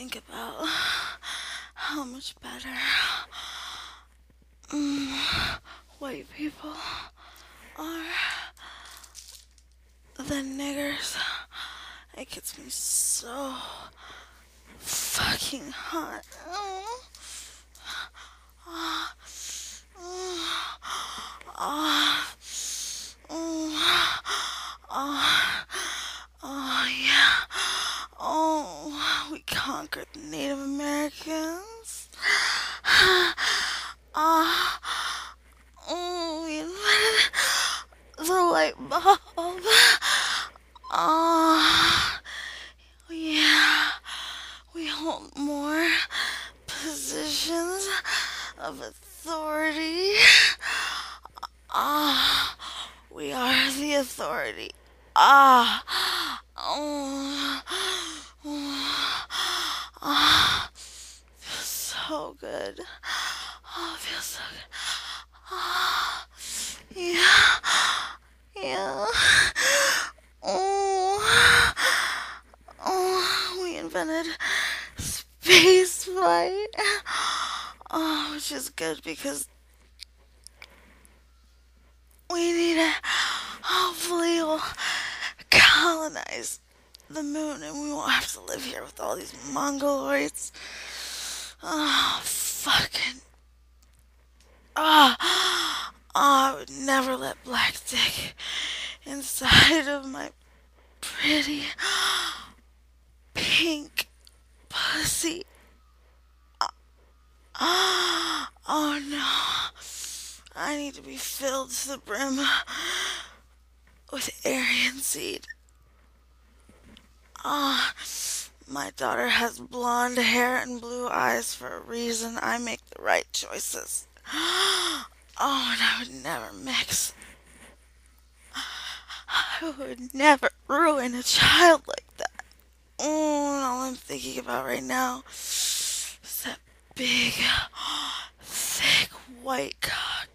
think about how much better white people are than niggers. It gets me so fucking hot. Oh, yeah. Oh, we conquered the Native Americans. We invented the light bulb. Oh, yeah. We hold more positions of authority. We are the authority. Oh, feels so good. Oh, it feels so good. Yeah. We invented space flight. Which is good because we need it. Hopefully we'll colonize the moon and we won't have to live here with all these mongoloids. Fucking. I would never let black dick inside of my pretty pink pussy. Oh no. I need to be filled to the brim with Aryan seed. My daughter has blonde hair and blue eyes for a reason. I make the right choices. And I would never mix. I would never ruin a child like that. And all I'm thinking about right now is that big, thick white cock.